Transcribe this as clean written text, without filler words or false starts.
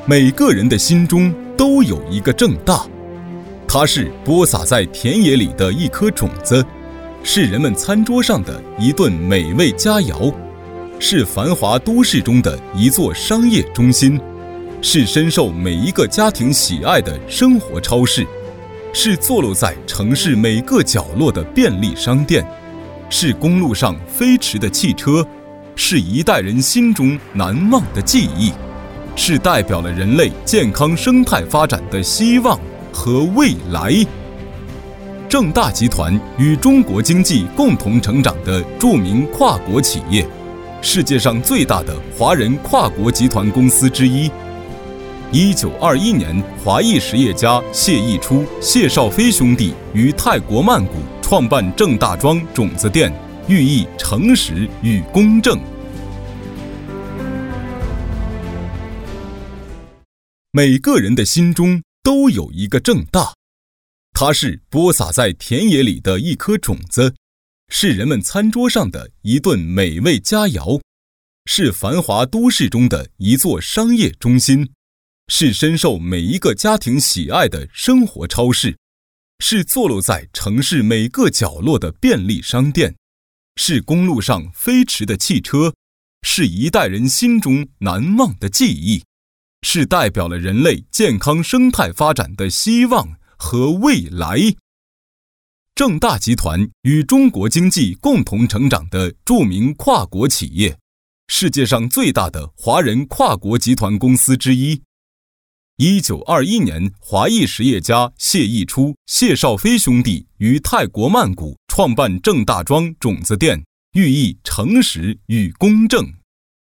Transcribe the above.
每个人的心中都有一个正大，它是播撒在田野里的一颗种子，是人们餐桌上的一顿美味佳肴，是繁华都市中的一座商业中心，是深受每一个家庭喜爱的生活超市，是坐落在城市每个角落的便利商店，是公路上飞驰的汽车，是一代人心中难忘的记忆，是代表了人类健康生态发展的希望和未来。正大集团与中国经济共同成长的著名跨国企业，世界上最大的华人跨国集团公司之一。1921年，华裔实业家谢毅初、谢少飞兄弟于泰国曼谷创办正大庄种子店，寓意诚实与公正。每个人的心中都有一个正大，它是播撒在田野里的一颗种子，是人们餐桌上的一顿美味佳肴，是繁华都市中的一座商业中心，是深受每一个家庭喜爱的生活超市，是坐落在城市每个角落的便利商店，是公路上飞驰的汽车，是一代人心中难忘的记忆，是代表了人类健康生态发展的希望和未来。正大集团与中国经济共同成长的著名跨国企业，世界上最大的华人跨国集团公司之一。1921年，华裔实业家谢毅初、谢少飞兄弟于泰国曼谷创办正大庄种子店，寓意诚实与公正。